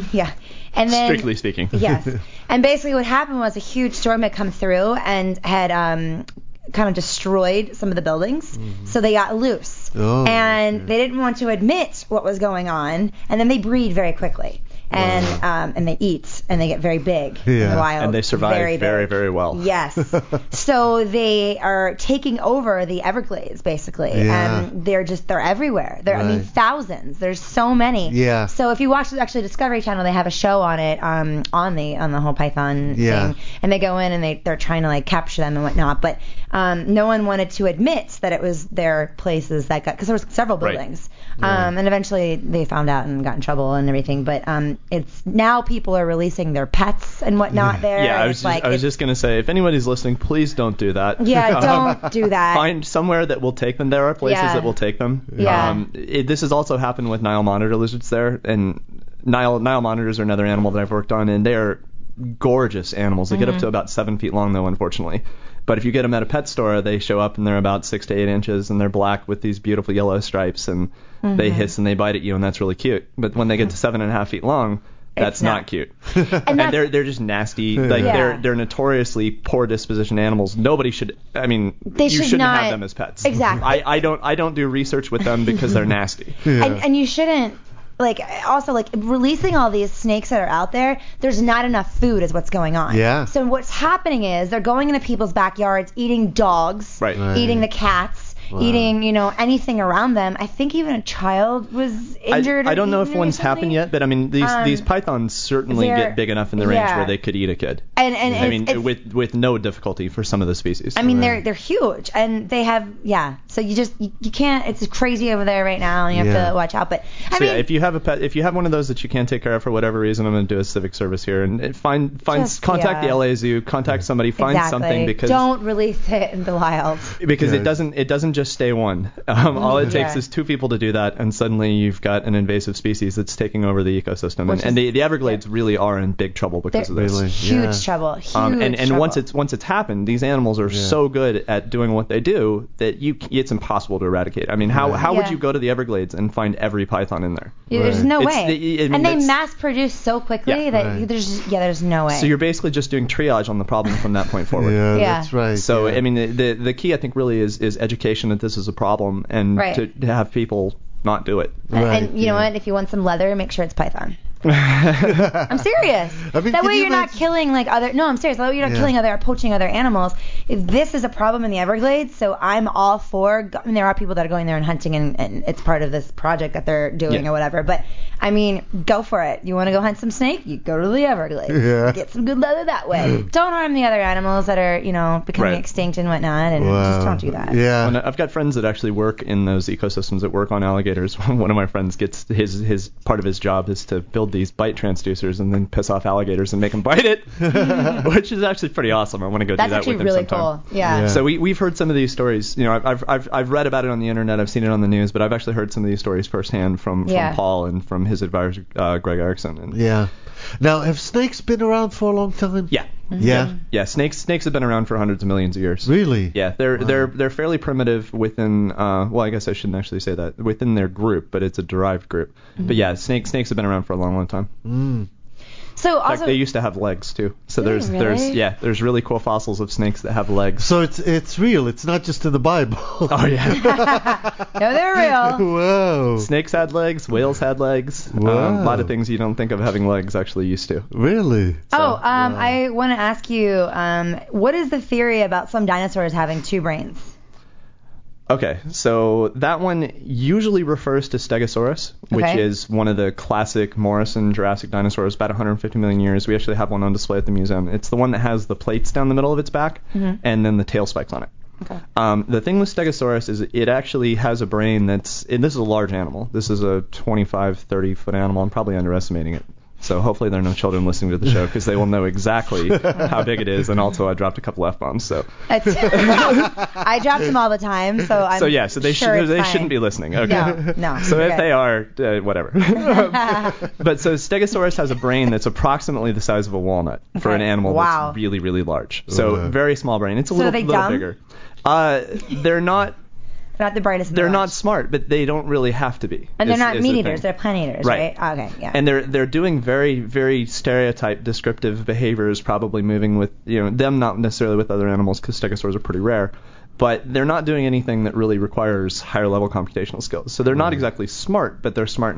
And then, strictly speaking. Yes. And basically what happened was a huge storm had come through and had kind of destroyed some of the buildings. So they got loose. They didn't want to admit what was going on. And then they breed very quickly. and they eat, and they get very big in the wild. And they survive very, very, very well. Yes. So they are taking over the Everglades, basically. Yeah. And they're everywhere. I mean, thousands. There's so many. Yeah. So if you watch actually Discovery Channel, they have a show on it, on the whole python thing, and they go in and they're trying to like capture them and whatnot, but no one wanted to admit that it was their places that got, because there was several buildings, and eventually they found out and got in trouble and everything. But it's now people are releasing their pets and whatnot there. Yeah, I was just gonna say, if anybody's listening, please don't do that. Yeah, don't do that. Find somewhere that will take them. There are places that will take them. Yeah. This has also happened with Nile monitor lizards there, and Nile monitors are another animal that I've worked on, and they're gorgeous animals. They get up to about 7 feet long, though, unfortunately. But if you get them at a pet store, they show up and they're about 6 to 8 inches, and they're black with these beautiful yellow stripes, and they hiss and they bite at you, and that's really cute. But when they get to 7.5 feet long, that's not cute. And they're just nasty. Like they're notoriously poor disposition animals. Nobody should. I mean, you shouldn't have them as pets. Exactly. I don't do research with them because they're nasty. And you shouldn't. Like, also, like, releasing all these snakes that are out there, there's not enough food is what's going on. Yeah. So what's happening is they're going into people's backyards, eating dogs, eating the cats, eating, anything around them. I think even a child was injured. I don't know if one's happened yet, but I mean, these pythons certainly get big enough in the range where they could eat a kid. And I mean, with no difficulty for some of the species. I mean, they're huge, and they have So you can't. It's crazy over there right now, and you have to watch out. But I mean, if you have a pet, if you have one of those that you can't take care of for whatever reason, I'm going to do a civic service here and contact the LA Zoo, contact somebody, find something, because don't release it in the wild. Because it doesn't just stay one. All it takes is 2 people to do that, and suddenly you've got an invasive species that's taking over the ecosystem. And the Everglades really are in big trouble because of this. Huge trouble. And once it's happened, these animals are so good at doing what they do that it's impossible to eradicate. I mean, how would you go to the Everglades and find every python in there? There's no way. And they mass produce so quickly that there's no way. So you're basically just doing triage on the problem from that point forward. That's right. So I mean, the key I think really is education that this is a problem, and to have people not do it. And you know what? If you want some leather, make sure it's python. I'm serious. I mean, that way you're not killing like other. No, I'm serious. That way you're not killing poaching other animals. If this is a problem in the Everglades, so I'm all for. I mean, there are people that are going there and hunting, and it's part of this project that they're doing or whatever. But I mean, go for it. You want to go hunt some snake? You go to the Everglades. Get some good leather that way. Don't harm the other animals that are becoming extinct and whatnot, and just don't do that. Well, I've got friends that actually work in those ecosystems that work on alligators. One of my friends gets his part of his job is to build these bite transducers and then piss off alligators and make them bite it, which is actually pretty awesome. I want to go do that with him sometime. That's actually really cool. Yeah. So we've heard some of these stories. I've read about it on the internet. I've seen it on the news, but I've actually heard some of these stories firsthand from Paul and from his advisor Greg Erickson. Now, have snakes been around for a long time? Yeah. Yeah, snakes have been around for hundreds of millions of years. Really? Yeah, they're fairly primitive within. Well, I guess I shouldn't actually say that within their group, but it's a derived group. But yeah, snakes have been around for a long, long time. So in fact, they used to have legs too. So there's really cool fossils of snakes that have legs. So it's real. It's not just in the Bible. Oh yeah. No, they're real. Whoa. Snakes had legs. Whales had legs. A lot of things you don't think of having legs actually used to. Really? I want to ask you, what is the theory about some dinosaurs having 2 brains? Okay, so that one usually refers to Stegosaurus, which is one of the classic Morrison Jurassic dinosaurs, about 150 million years. We actually have one on display at the museum. It's the one that has the plates down the middle of its back and then the tail spikes on it. Okay. The thing with Stegosaurus is it actually has a brain and this is a large animal. This is a 25, 30 foot animal. I'm probably underestimating it. So hopefully there are no children listening to the show because they will know exactly how big it is. And also I dropped a couple F-bombs. So I drop them all the time. So I'm so they shouldn't be listening. Okay. No. So if they are, whatever. But so Stegosaurus has a brain that's approximately the size of a walnut for an animal that's really, really large. So very small brain. It's a little bigger. They're not. Not the brightest. They're not smart, but they don't really have to be. And they're not meat eaters. They're plant eaters, right? Okay, yeah. And they're doing very, very stereotype, descriptive behaviors, probably moving with them, not necessarily with other animals, because stegosaurs are pretty rare. But they're not doing anything that really requires higher level computational skills. So they're not exactly smart, but they're smart enough.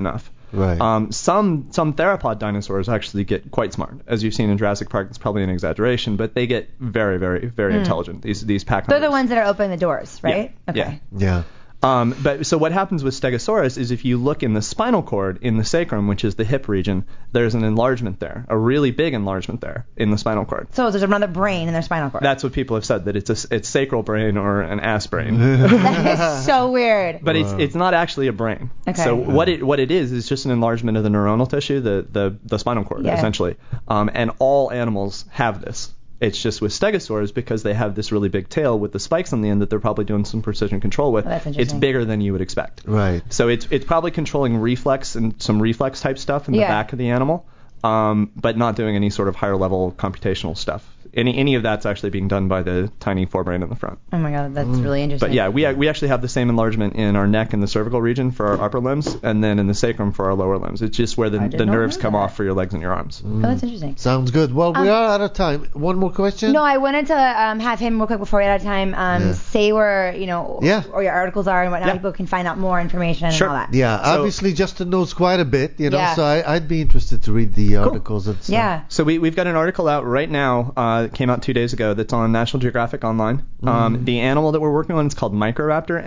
Right. Some theropod dinosaurs actually get quite smart. As you've seen in Jurassic Park, it's probably an exaggeration, but they get very, very, very intelligent. These pack They're hunters. the ones that are opening the doors, right? Yeah. Okay. Yeah. But so what happens with Stegosaurus is if you look in the spinal cord in the sacrum, which is the hip region, there's an enlargement there, a really big enlargement there in the spinal cord. So there's another brain in their spinal cord. That's what people have said, that it's sacral brain or an ass brain. That is so weird. But it's not actually a brain. Okay. So what it is just an enlargement of the neuronal tissue, the spinal cord, essentially. And all animals have this. It's just with stegosaurs, because they have this really big tail with the spikes on the end that they're probably doing some precision control with. Oh, that's it's interesting. bigger than you would expect. Right. So it's probably controlling reflex and some reflex type stuff in the back of the animal, but not doing any sort of higher level computational stuff. Any of that's actually being done by the tiny forebrain in the front. Oh my god, that's really interesting. But yeah, we actually have the same enlargement in our neck and the cervical region for our upper limbs, and then in the sacrum for our lower limbs. It's just where the nerves come off for your legs and your arms. Oh, that's interesting. Sounds good. Well, we are out of time. One more question? No, I wanted to have him real quick before we're out of time say where, or your articles are and whatnot. People can find out more information and all that. Yeah, obviously Justin knows quite a bit, so I'd be interested to read the articles and stuff. Yeah. So we've got an article out right now. It came out 2 days ago. That's on National Geographic Online. The animal that we're working on is called Microraptor,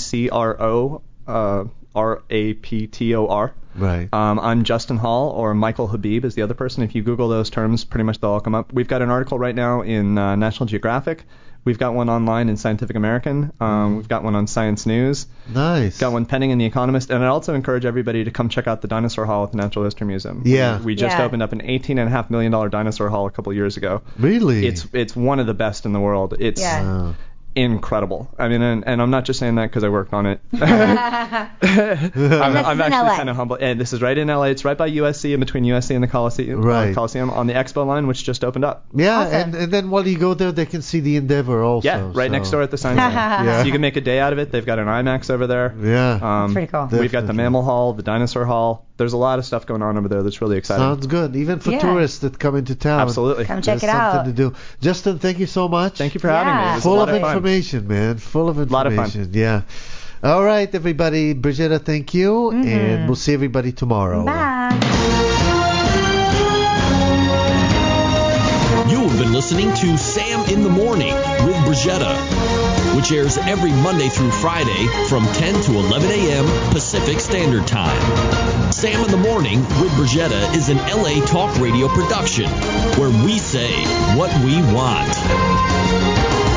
Microraptor. Right. I'm Justin Hall, or Michael Habib is the other person. If you Google those terms, pretty much they'll all come up. We've got an article right now in National Geographic. We've got one online in Scientific American. We've got one on Science News. Nice. Got one pending in The Economist. And I'd also encourage everybody to come check out the Dinosaur Hall at the Natural History Museum. Yeah. We just opened up an $18.5 million dinosaur hall a couple of years ago. Really? It's one of the best in the world. It's incredible. I mean, and I'm not just saying that because I worked on it. I'm actually kind of humble. And this is right in LA. It's right by USC, in between USC and the Coliseum, on the Expo line, which just opened up. Yeah, awesome. and then while you go there, they can see the Endeavor also. Yeah, right next door at the science center. So you can make a day out of it. They've got an IMAX over there. Yeah. That's pretty cool. We've got the Mammal Hall, the Dinosaur Hall. There's a lot of stuff going on over there that's really exciting. Sounds good. Even for tourists that come into town. Absolutely. Come check it out. Something to do. Justin, thank you so much. Thank you for having me. It was Full a lot of fun. information, man. Full of information. A lot of fun. Yeah. All right, everybody. Brigitta, thank you. And we'll see everybody tomorrow. Bye. You have been listening to Sam in the Morning with Brigitta, which airs every Monday through Friday from 10 to 11 a.m. Pacific Standard Time. Sam in the Morning with Brigitta is an LA Talk Radio production where we say what we want.